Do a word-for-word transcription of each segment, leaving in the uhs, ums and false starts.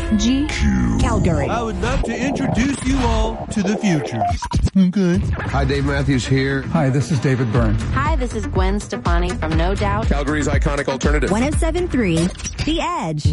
G. Calgary. I would love to introduce you all to the future. Okay. Hi, Dave Matthews here. Hi, this is David Byrne. Hi, this is Gwen Stefani from No Doubt. Calgary's iconic alternative. one oh seven point three, The Edge.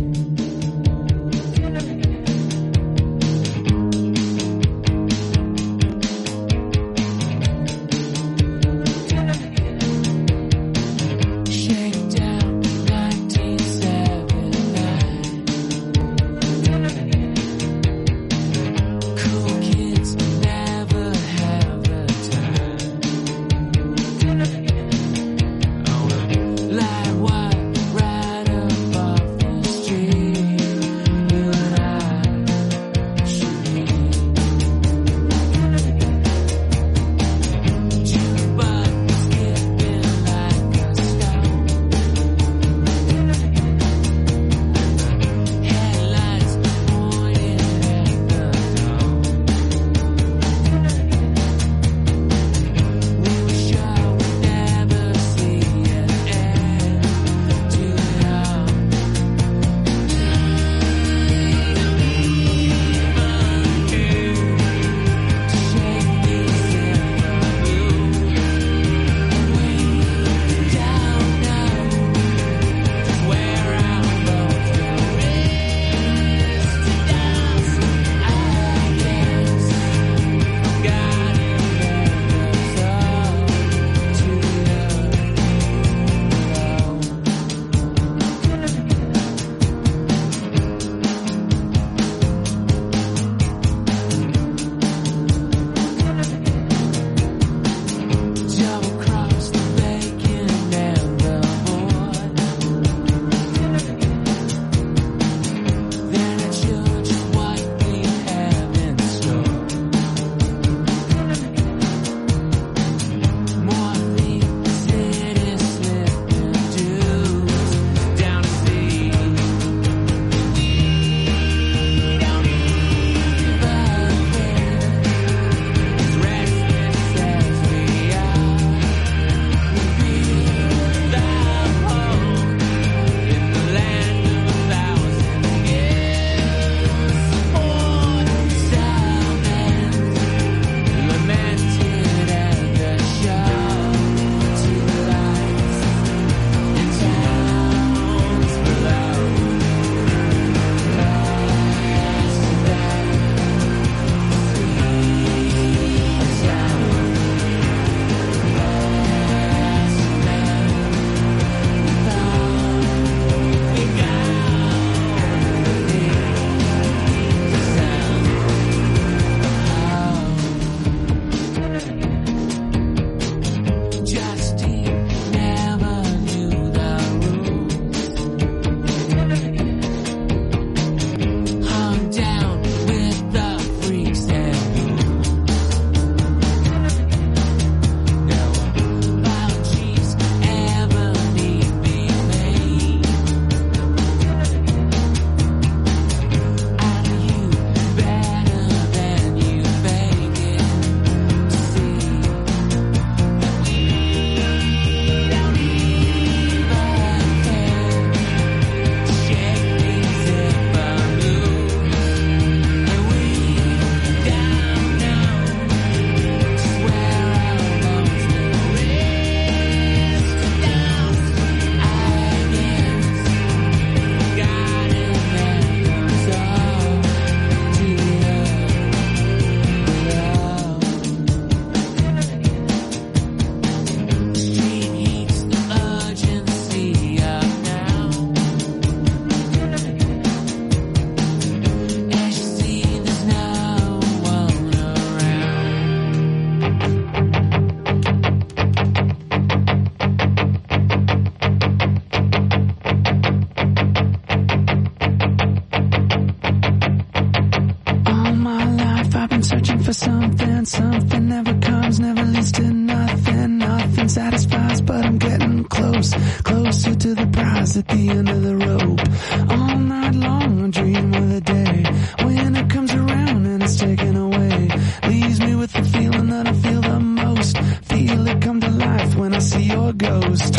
At the end of the rope, all night long I dream of the day when it comes around and it's taken away. Leaves me with the feeling that I feel the most. Feel it come to life when I see your ghost.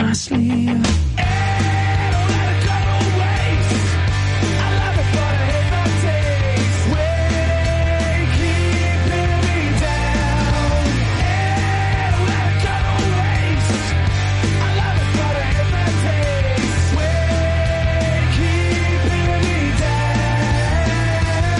my sleeve. Hey, don't let it go to waste. I love it, but I hate the taste. Way keeping me down. Hey, don't let it go to waste. I love it, but I hate the taste. Way keeping me down.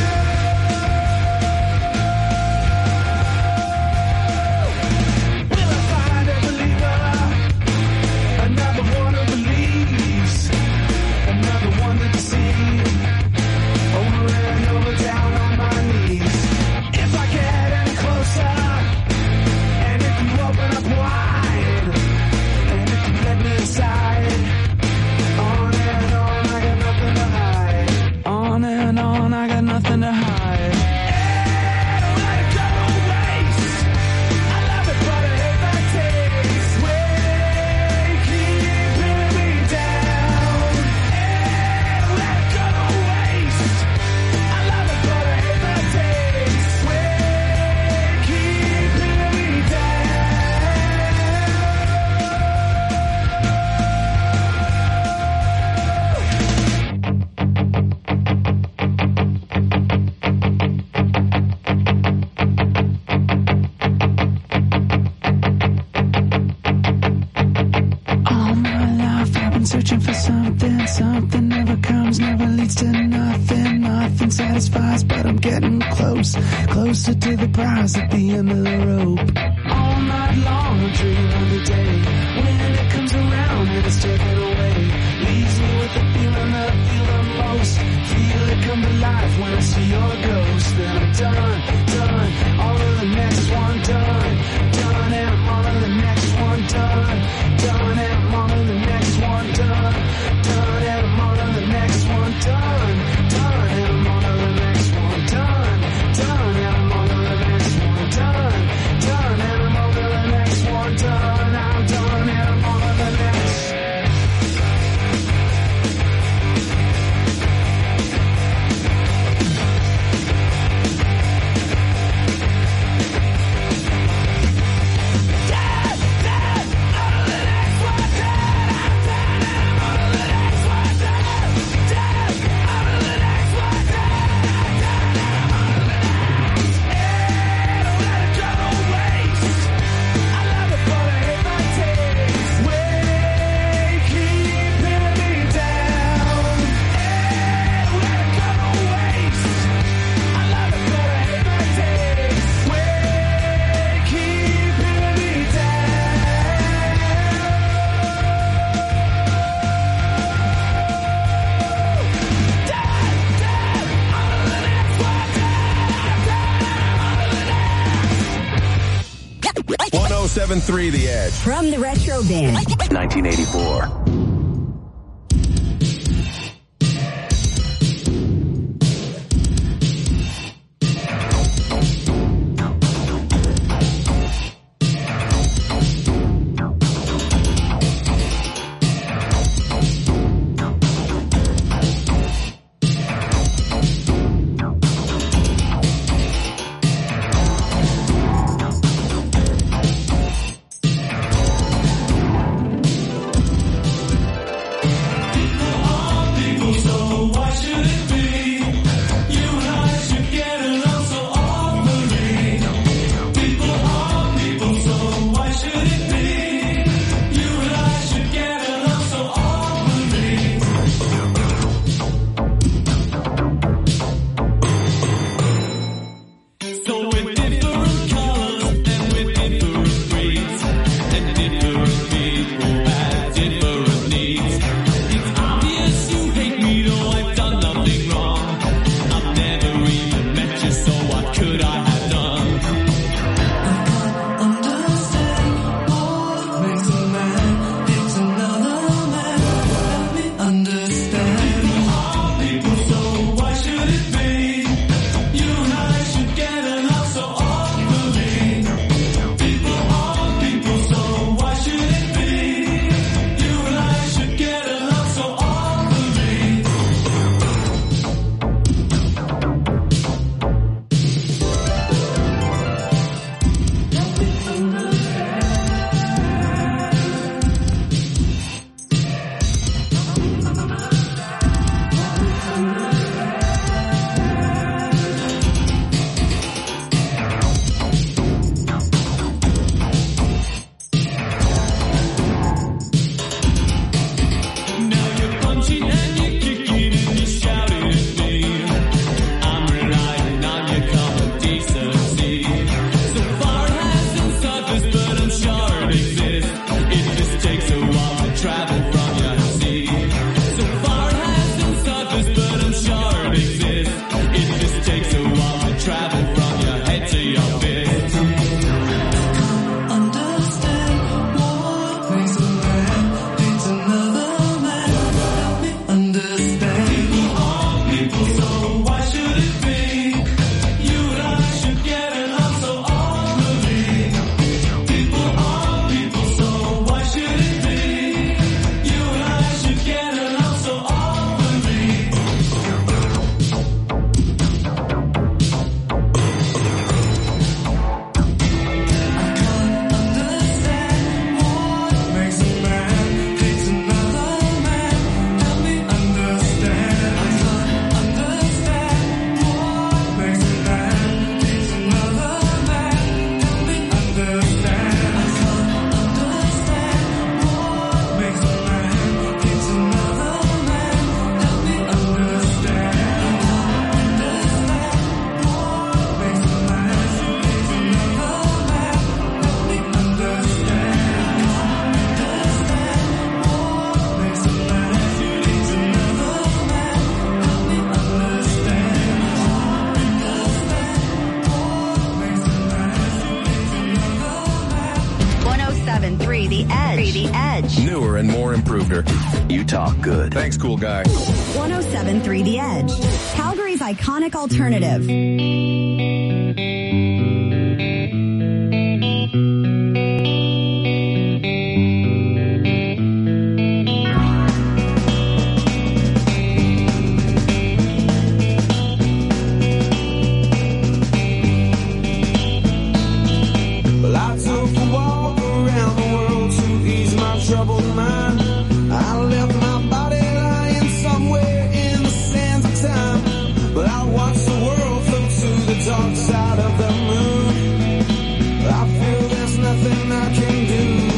Will I find a believer? Another one who believes, another one to deceive. Over and over, down on my knees. If I get any closer, and if you open up wide, and if you let me inside, on and on, I got nothing to hide. On and on, I got nothing to hide. Hey, don't let it go to waste. I love it, but I hate the taste. Way keeping me down. Hey, don't let it go to waste. I love it, but I hate the taste. Way keeping me down. All my life I've been searching for something. Something never comes, never leads to nothing. Nothing satisfies, but I'm getting close. Closer to the prize at the end of the rope. All night long I dream of the day when it comes around and it's taken away. Leaves me with the feeling that I feel the most. Feel it come to life when I see your ghost. Then I'm done, done. All of the next one done. Done and I'm on to the next one done. Done and I'm on to the next one done. Done and I'm on to the next one done. Done and I'm on to the next one done. Done and I'm on to the next one done. Done and I'm on to the next one done. I'm done and I'm on to the next. one oh seven point three The Edge. From the Retro Bin. nineteen eighty-four. Newer and more improved her. You talk good. Thanks, cool guy. one oh seven point three The Edge, Calgary's iconic alternative. Troubled mind. I left my body lying somewhere in the sands of time, but I watched the world float to the dark side of the moon. I feel there's nothing I can do.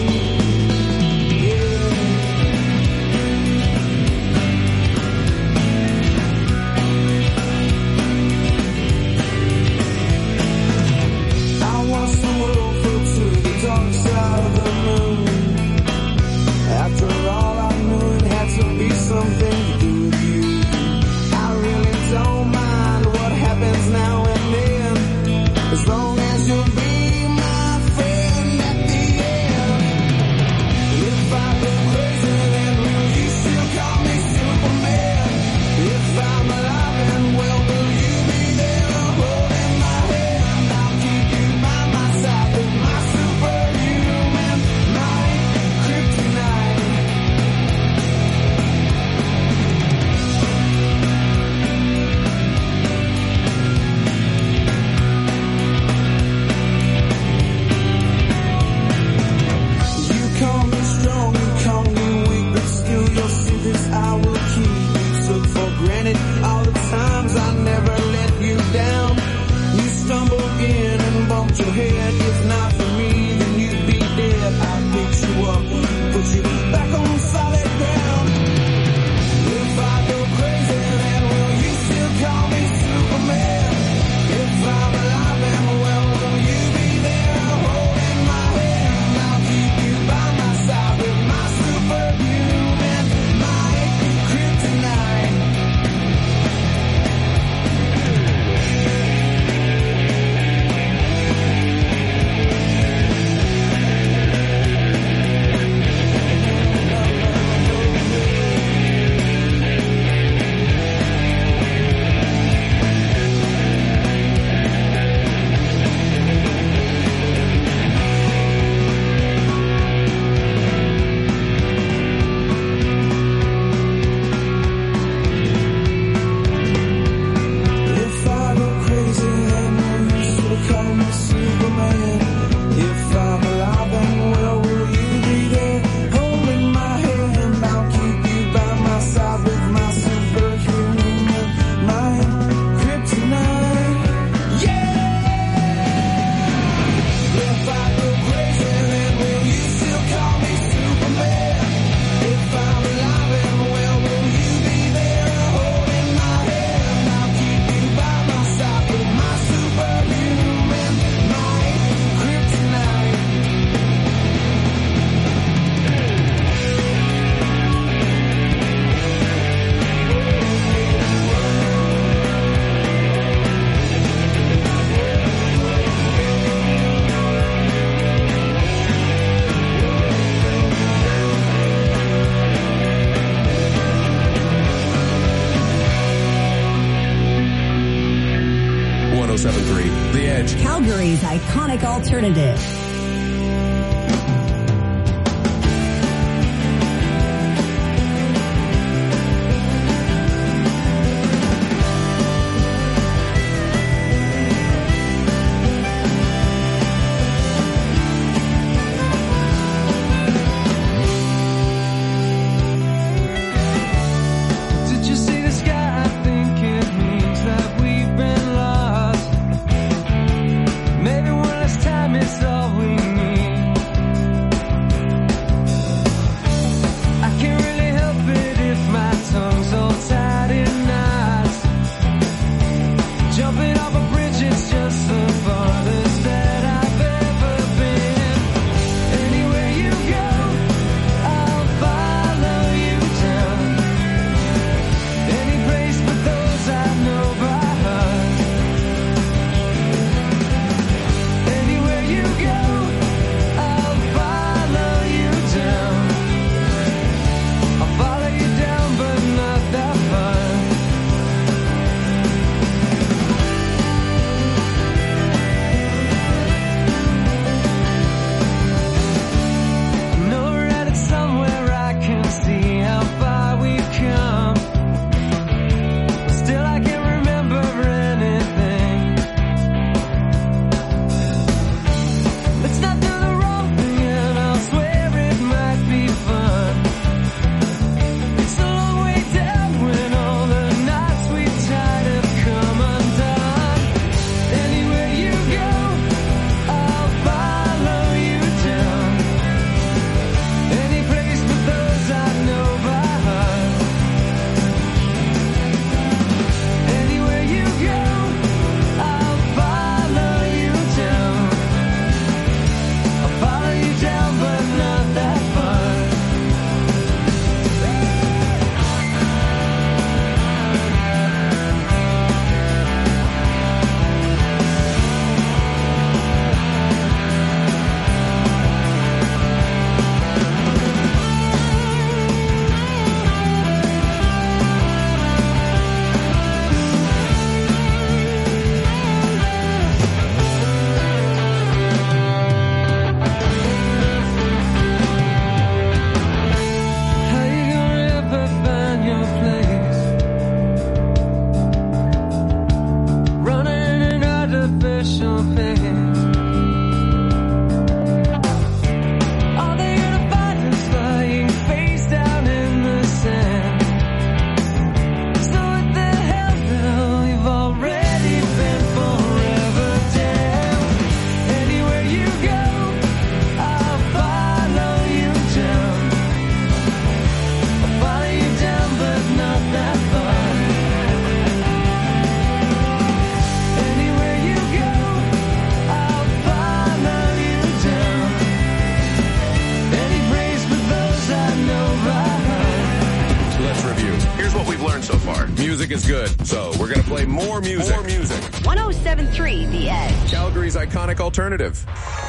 Yeah. I watched the world float to the dark side of the moon. After all, I knew it had to be something to do with you. I really don't mind what happens now and then, as long as you'll be my friend at the end. If I go crazy, then will you still call me Superman? If I'm alive and well, will you be there holding my hand? I'll keep you by my side with my superhuman mind, kryptonite. You call me strong, you call me weak, but still your secrets I will keep. You took for granted all the times I never let you down. You stumbled in and bumped your head. If not for me, then you'd be dead. I picked you up, put you back on solid ground. If I go crazy, then will you still call me Superman? If I'm alive and well, will you be there holding my hand? I'll keep you by my side with my superhuman mind, kryptonite. If I go crazy, then will you still call me Superman? If I'm alive and well, will you be there holding my hand? I'll keep you by my side with my superhuman mind, kryptonite. Yeah! If I go crazy, then will you still call me Superman? If I'm alive and well, will you be there holding my hand? I'll keep you by my side with my superhuman mind, kryptonite. one oh seven point three The Edge. Calgary's iconic alternative. Did you see the sky? I think it means that we've been lost. Maybe one last time it's all we aren't so far. Music is good, so we're going to play more music. More music. one oh seven point three The Edge. Calgary's iconic alternative.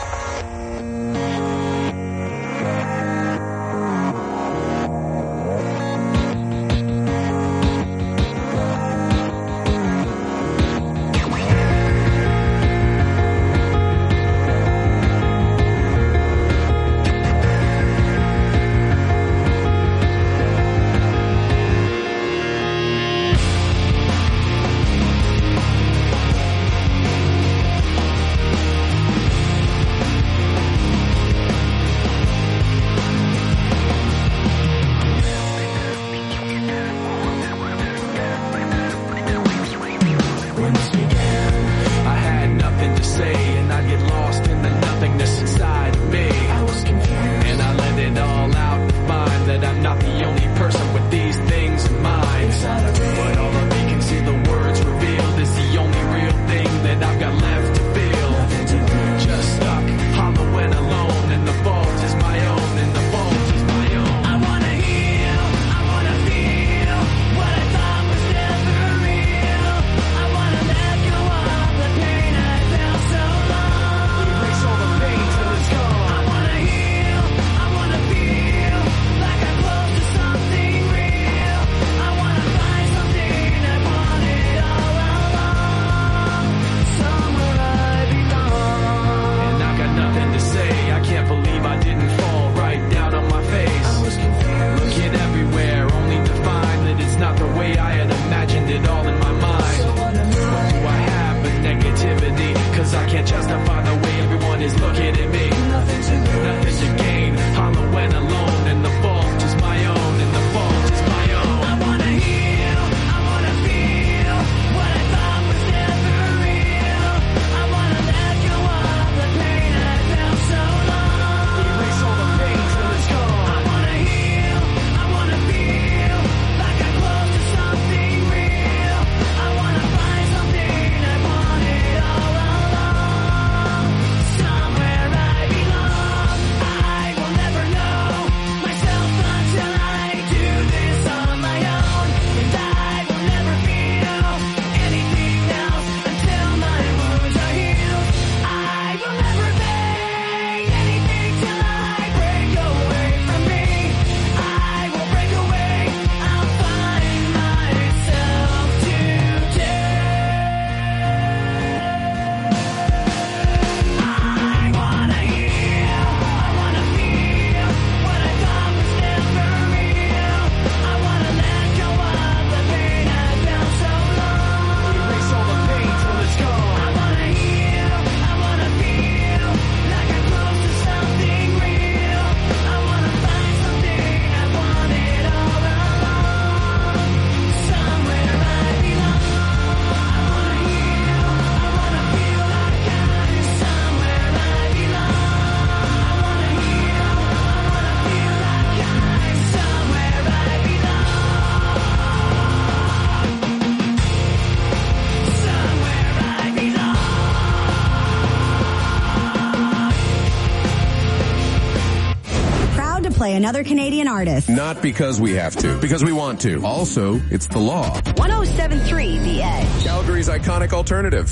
Play another Canadian artist. Not because we have to, because we want to. Also, it's the law. one oh seven point three The Edge. Calgary's iconic alternative.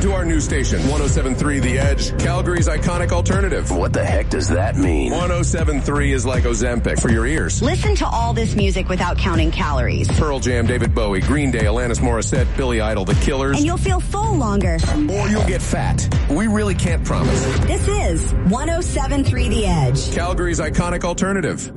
to our new station, one oh seven point three The Edge, Calgary's iconic alternative. What the heck does that mean? one oh seven point three is like Ozempic for your ears. Listen to all this music without counting calories. Pearl Jam, David Bowie, Green Day, Alanis Morissette, Billy Idol, The Killers. And you'll feel full longer. Or you'll get fat. We really can't promise. This is one oh seven point three The Edge, Calgary's iconic alternative.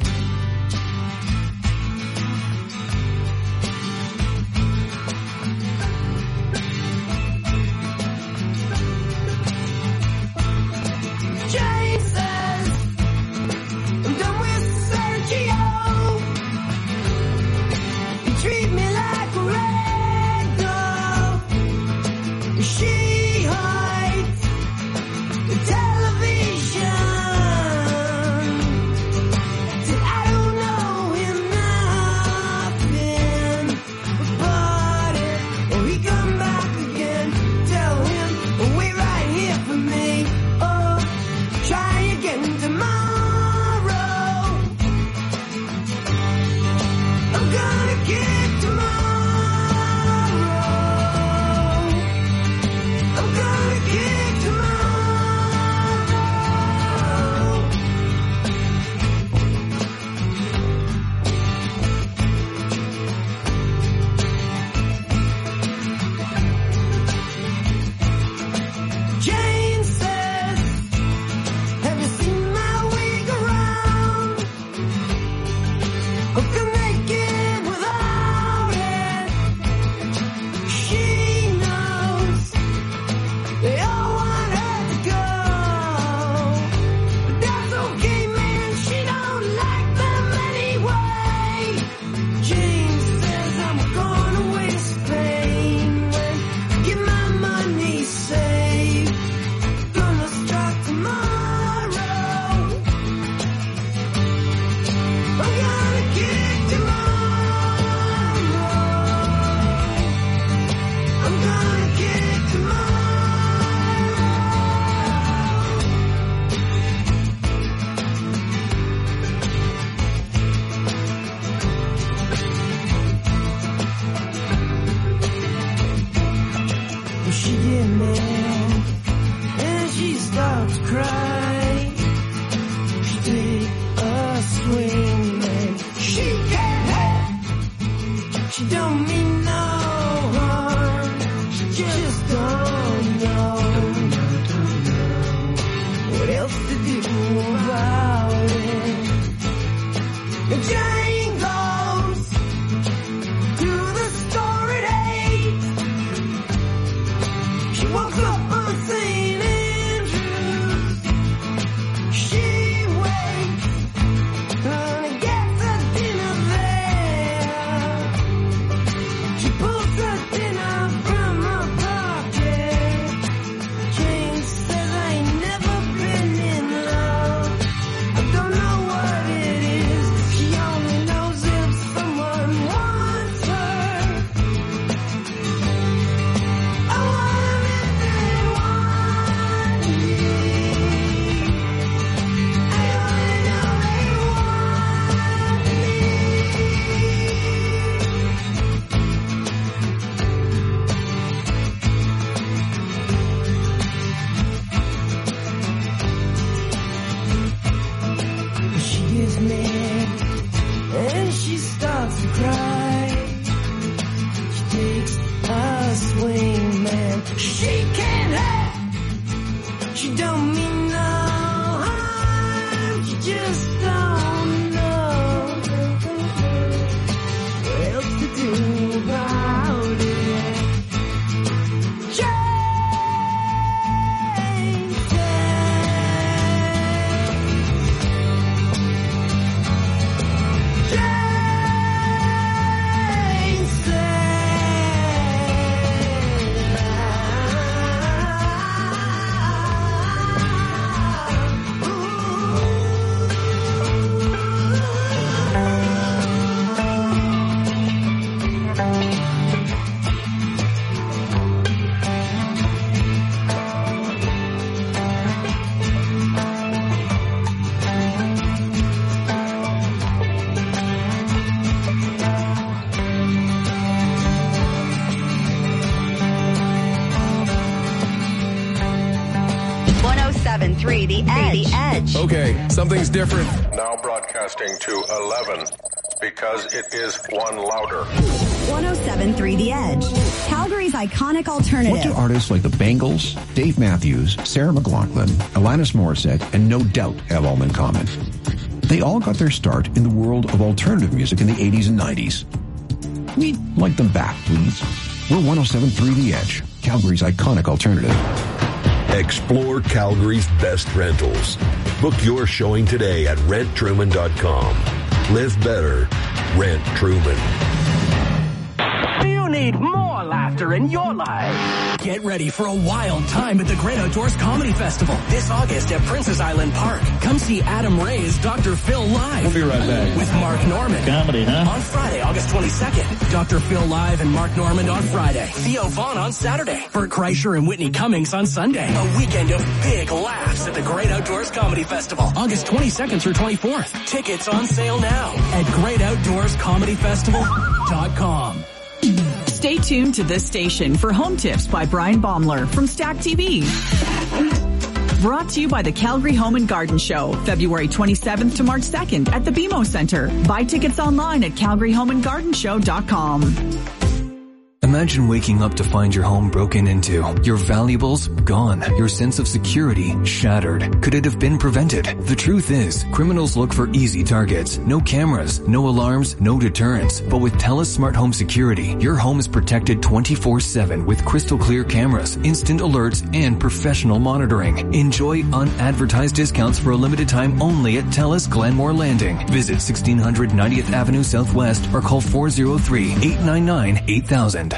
three The Edge. The Edge. Okay, something's different. Now broadcasting to eleven because it is one louder. one oh seven point three The Edge. Calgary's iconic alternative. What do artists like the Bangles, Dave Matthews, Sarah McLachlan, Alanis Morissette, and No Doubt have all in common? They all got their start in the world of alternative music in the eighties and nineties. We'd like them back, please. We're one oh seven point three The Edge, Calgary's iconic alternative. Explore Calgary's best rentals. Book your showing today at rent truman dot com. Live better. Rent Truman. Do you need more laughter in your life? Get ready for a wild time at the Great Outdoors Comedy Festival this August at Princess Island Park. Come see Adam Ray's Doctor Phil live. We'll be right back. With Mark Norman. Comedy, huh? On Friday, August twenty-second. Doctor Phil live and Mark Norman on Friday. Theo Vaughn on Saturday. Bert Kreischer and Whitney Cummings on Sunday. A weekend of big laughs at the Great Outdoors Comedy Festival. August twenty-second through twenty-fourth. Tickets on sale now at great outdoors comedy festival dot com. Stay tuned to this station for Home Tips by Brian Baumler from Stack T V. Brought to you by the Calgary Home and Garden Show, February twenty-seventh to March second at the B M O Center. Buy tickets online at calgary home and garden show dot com. Imagine waking up to find your home broken into, your valuables gone, your sense of security shattered. Could it have been prevented? The truth is, criminals look for easy targets. No cameras, no alarms, no deterrents. But with TELUS Smart Home Security, your home is protected twenty-four seven with crystal clear cameras, instant alerts, and professional monitoring. Enjoy unadvertised discounts for a limited time only at TELUS Glenmore Landing. Visit sixteen hundred ninetieth Avenue Southwest or call four oh three, eight nine nine, eight thousand.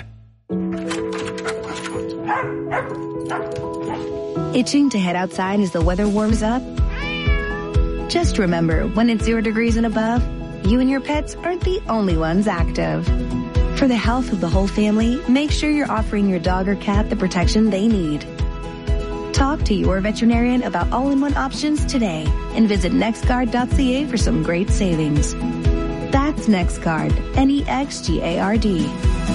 Itching to head outside as the weather warms up? Just remember, when it's zero degrees and above, you and your pets aren't the only ones active. For the health of the whole family, make sure you're offering your dog or cat the protection they need. Talk to your veterinarian about all-in-one options today and visit nextguard dot c a for some great savings. That's NextGuard, N E X G A R D.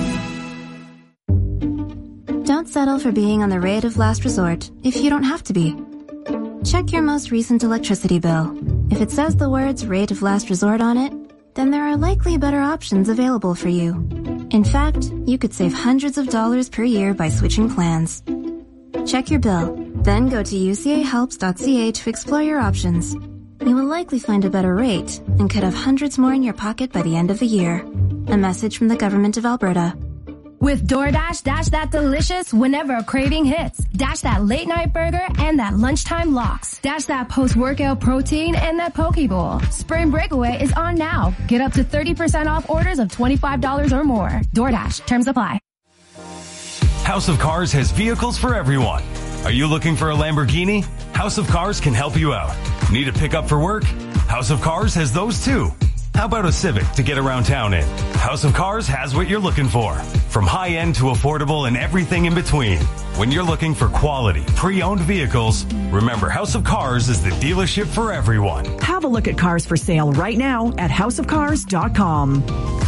Don't settle for being on the rate of last resort if you don't have to be. Check your most recent electricity bill. If it says the words rate of last resort on it, then there are likely better options available for you. In fact, you could save hundreds of dollars per year by switching plans. Check your bill, then go to u c a helps dot c a to explore your options. You will likely find a better rate and could have hundreds more in your pocket by the end of the year. A message from the Government of Alberta. With DoorDash, dash that delicious whenever a craving hits. Dash that late night burger and that lunchtime lox. Dash that post-workout protein and that poke bowl. Spring Breakaway is on now. Get up to thirty percent off orders of twenty-five dollars or more. DoorDash, terms apply. House of Cars has vehicles for everyone. Are you looking for a Lamborghini? House of Cars can help you out. Need a pickup for work? House of Cars has those too. How about a Civic to get around town in? House of Cars has what you're looking for. From high-end to affordable and everything in between. When you're looking for quality, pre-owned vehicles, remember House of Cars is the dealership for everyone. Have a look at cars for sale right now at house of cars dot com.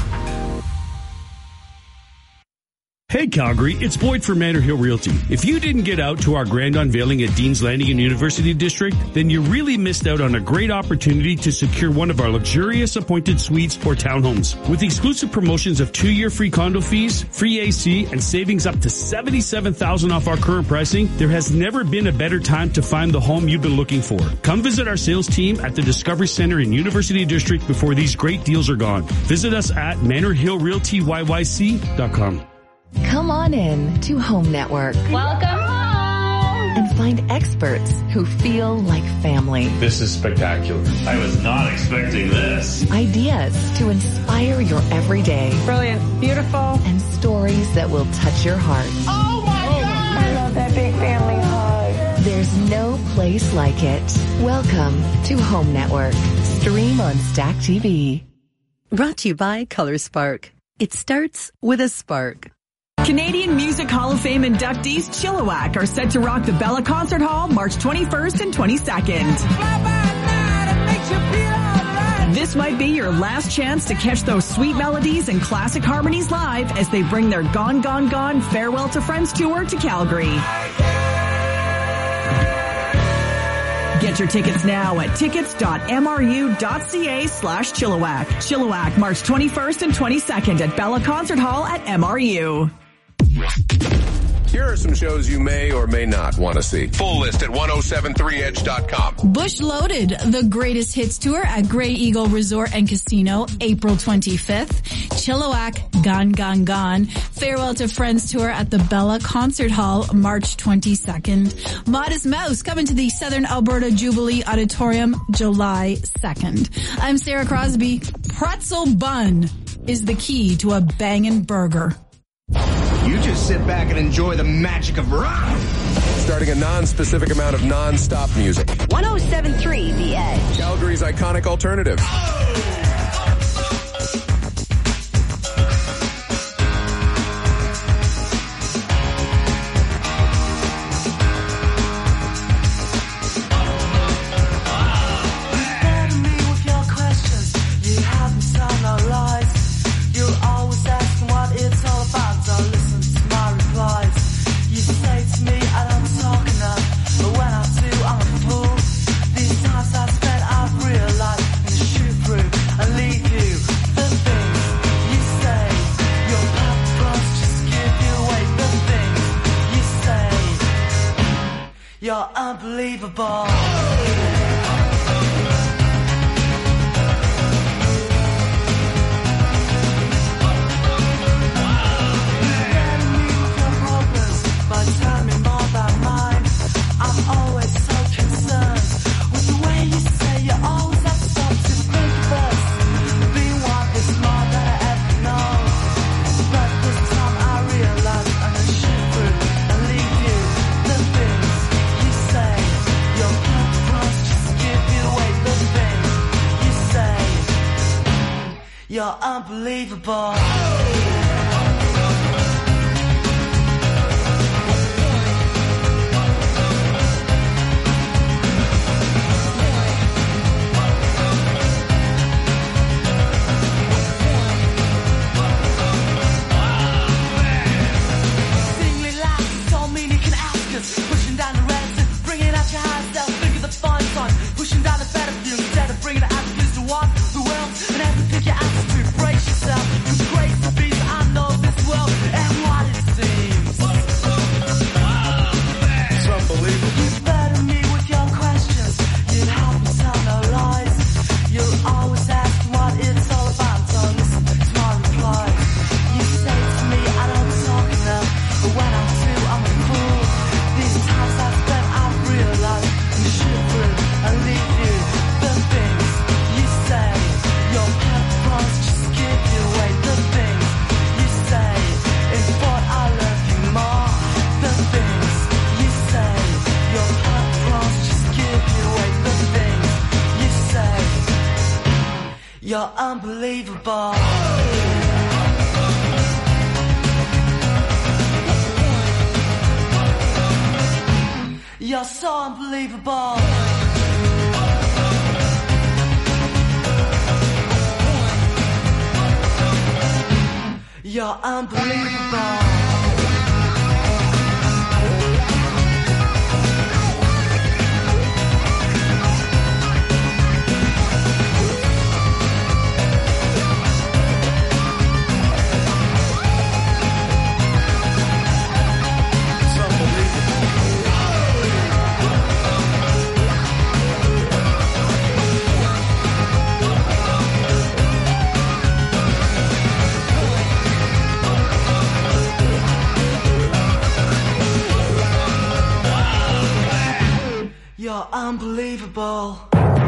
Hey Calgary, it's Boyd from Manor Hill Realty. If you didn't get out to our grand unveiling at Dean's Landing in University District, then you really missed out on a great opportunity to secure one of our luxurious appointed suites or townhomes. With exclusive promotions of two-year free condo fees, free A C, and savings up to seventy-seven thousand dollars off our current pricing, there has never been a better time to find the home you've been looking for. Come visit our sales team at the Discovery Center in University District before these great deals are gone. Visit us at manor hill realty y y c dot com. Come on in to Home Network. Welcome home! And find experts who feel like family. This is spectacular. I was not expecting this. Ideas to inspire your everyday. Brilliant. Beautiful. And stories that will touch your heart. Oh my oh, God! I love that big family hug. There's no place like it. Welcome to Home Network. Stream on Stack T V. Brought to you by Color Spark. It starts with a spark. Canadian Music Hall of Fame inductees Chilliwack are set to rock the Bella Concert Hall March twenty-first and twenty-second. This might be your last chance to catch those sweet melodies and classic harmonies live as they bring their Gone, Gone, Gone Farewell to Friends tour to Calgary. Get your tickets now at tickets.mru.ca slash Chilliwack. Chilliwack, March twenty-first and twenty-second at Bella Concert Hall at M R U. Here are some shows you may or may not want to see. Full list at ten seventy-three edge dot com. Bush Loaded, the greatest hits tour at Grey Eagle Resort and Casino, April twenty-fifth. Chilliwack, Gone, Gone, Gone. Farewell to Friends tour at the Bella Concert Hall, March twenty-second. Modest Mouse coming to the Southern Alberta Jubilee Auditorium, July second. I'm Sarah Crosby. Pretzel bun is the key to a bangin' burger. You just sit back and enjoy the magic of rock. Starting a non-specific amount of non-stop music. ten seventy-three The Edge. Calgary's iconic alternative. You're unbelievable. You're unbelievable. Singly laughs, so mean you can ask us. Pushing down the reds, bringing out your high self. Think of the fun time. Pushing down the better view instead of bringing the attitudes to what the world and have to pick your attitude. Brace yourself. It's great to be. I know this world and what it seems. It's unbelievable. You better me with your questions. You help me tell no lies. You'll always ask what it's all about. So listen to my replies. You say to me I don't talk enough, but when I do I'm a fool. These times I spent I've realized you should through and leave you. The things you say, your platforms just give you away. The things you say, in thought I love you more. The things you say, your platforms just give you away. The things you say, you're unbelievable. You're so unbelievable. You're unbelievable. You're unbelievable.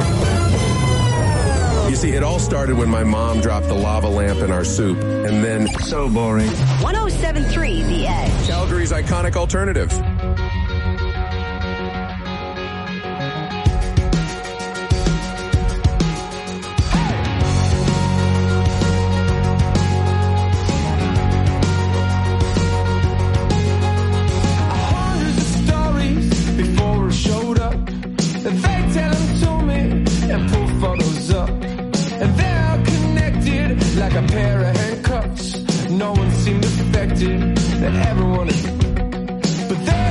You see, it all started when my mom dropped the lava lamp in our soup, and then... So boring. ten seventy-three The Edge. Calgary's iconic alternative. Like a pair of handcuffs, no one seemed affected, that everyone is, but they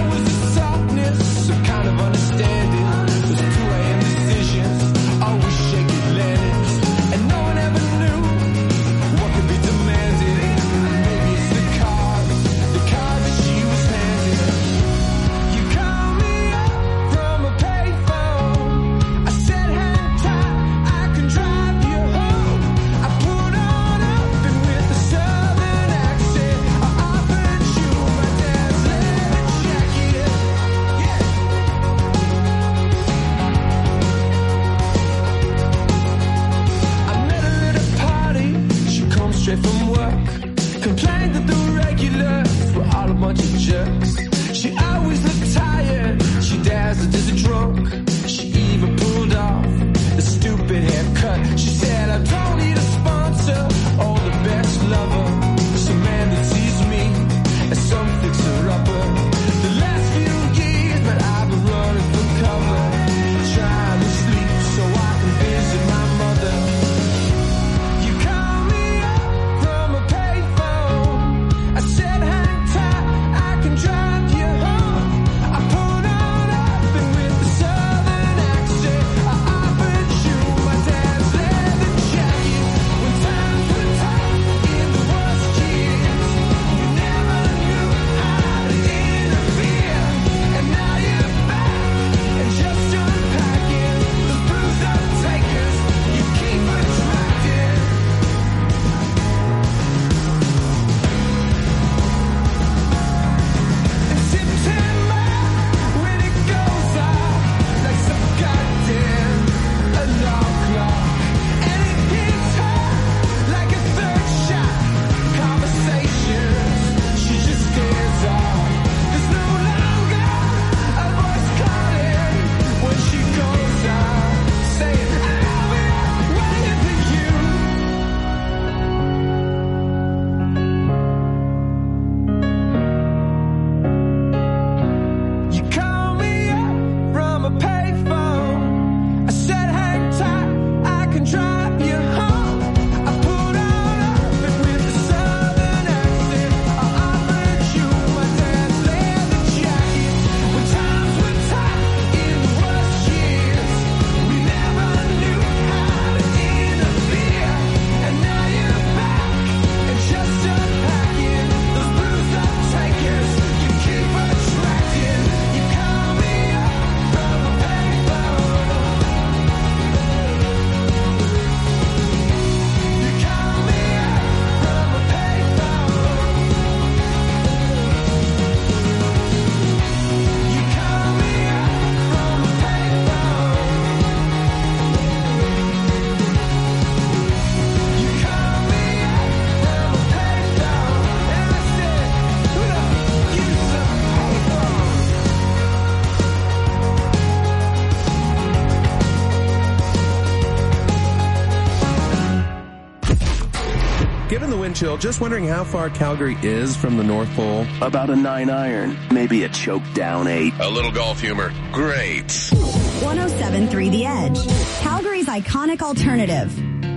chill. Just wondering how far Calgary is from the North Pole. About a nine iron, maybe a choke down eight. A little golf humor. Great. one oh seven point three The Edge, Calgary's iconic alternative.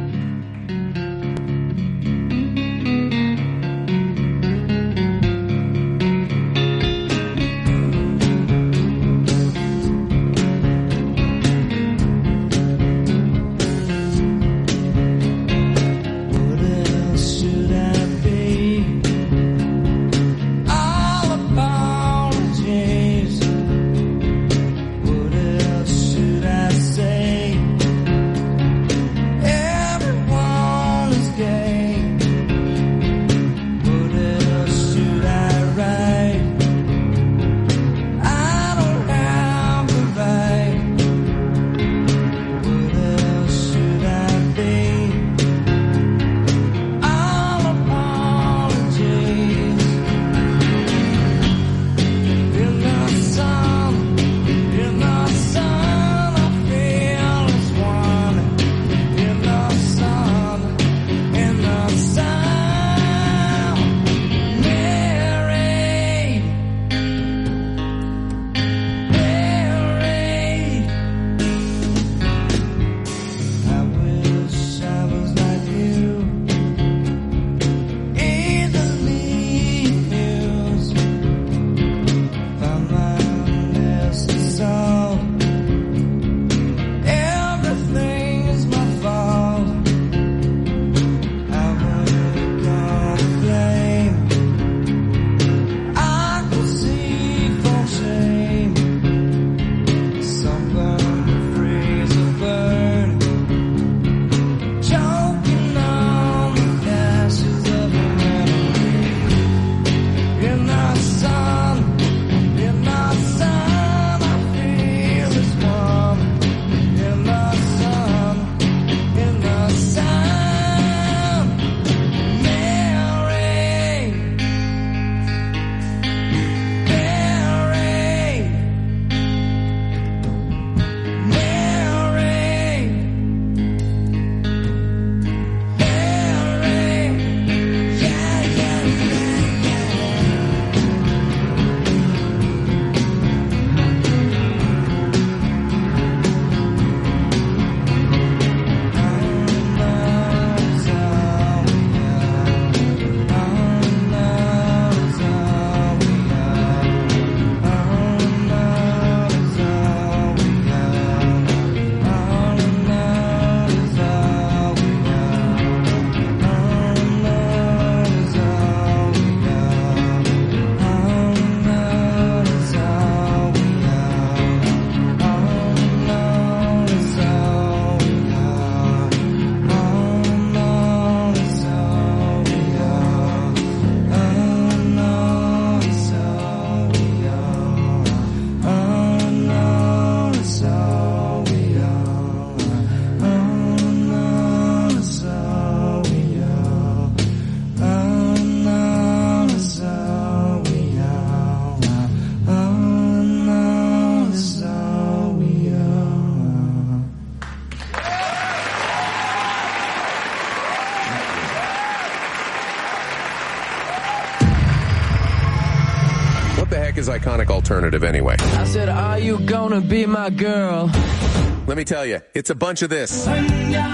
Is iconic alternative anyway? I said, are you gonna be my girl? Let me tell you, it's a bunch of this. And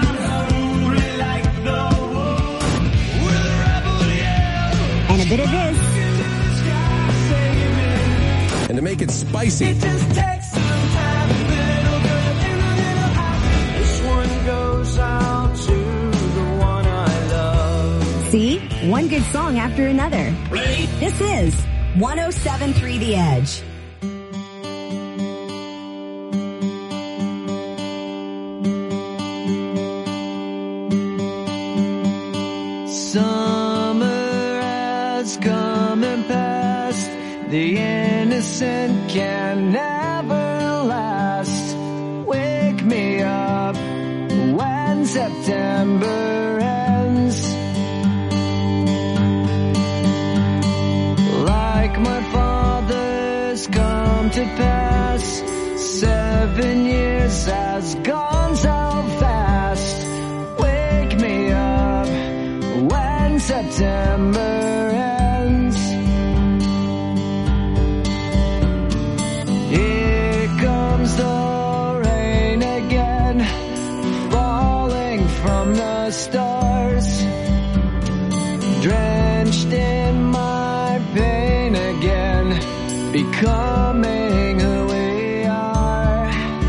a bit of this. And to make it spicy, It just takes some time. Little girl, little, little eye. This one goes out to the one I love. See? One good song after another. Ready? This is one oh seven point three The Edge. Summer has come and passed. The innocent can never last. Wake me up when September ends. Like my father's come to pass. Seven years has gone so fast. Wake me up when September September ends, here comes the rain again, falling from the stars, drenched in my pain again, becoming who we are.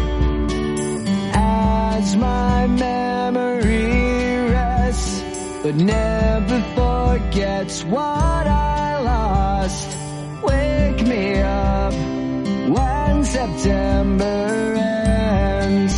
As my memory rests, but never forgets what I lost, wake me up when September ends.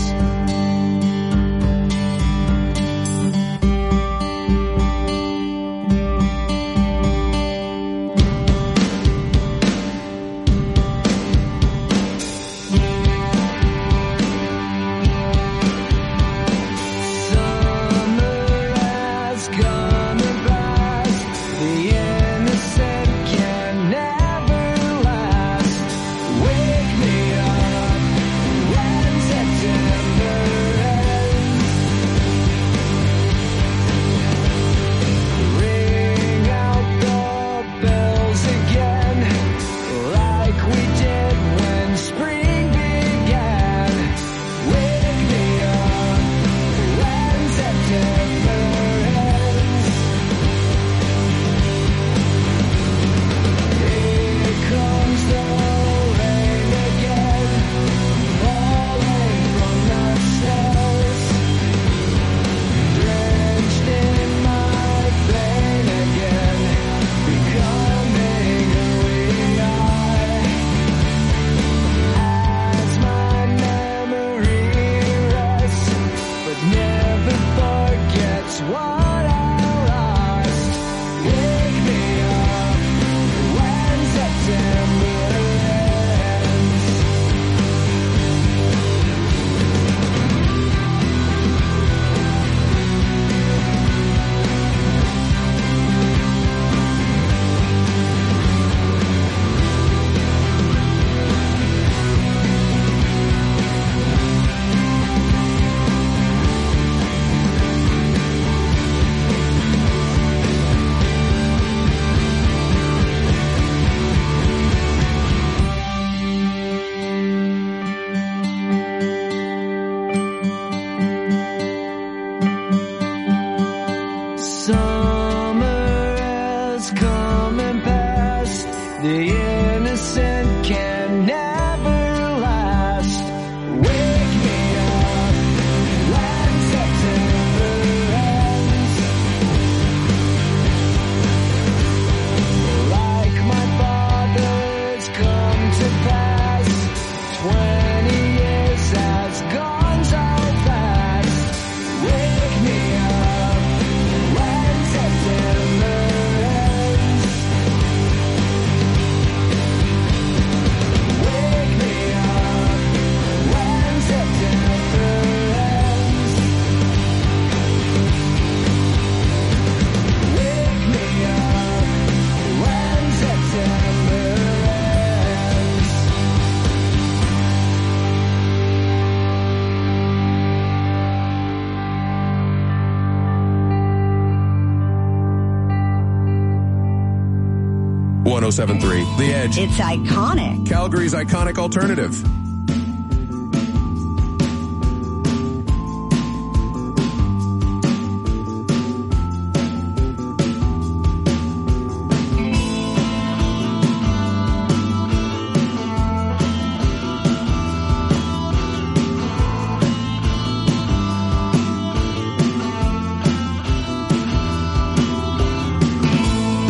one oh seven point three The Edge. It's iconic. Calgary's iconic alternative.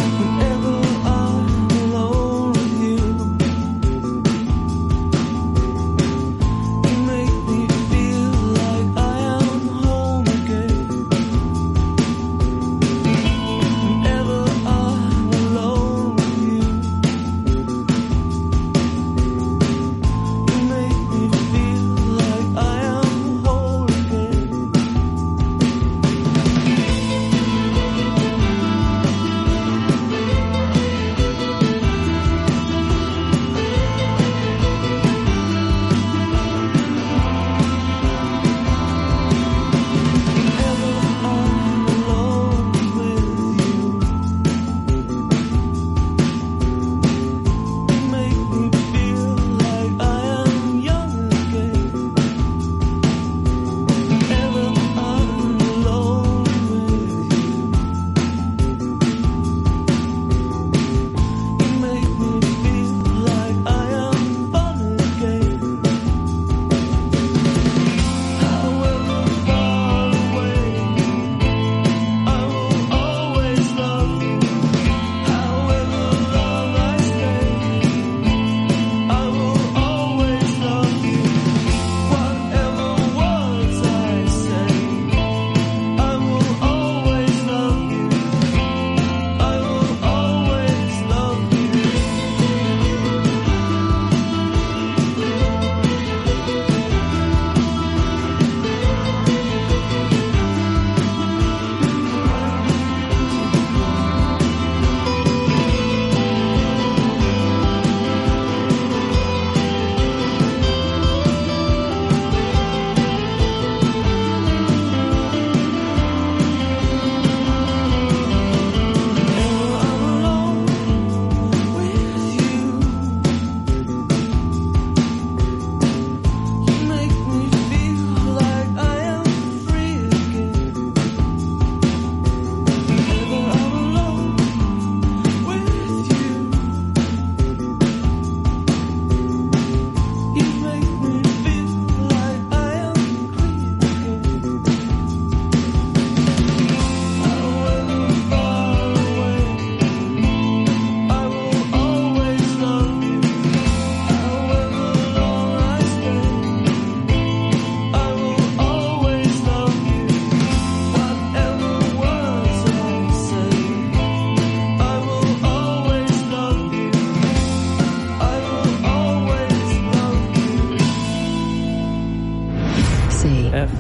Whenever I'm alone with you,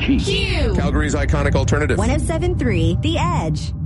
Calgary's iconic alternative. one oh seven point three The Edge.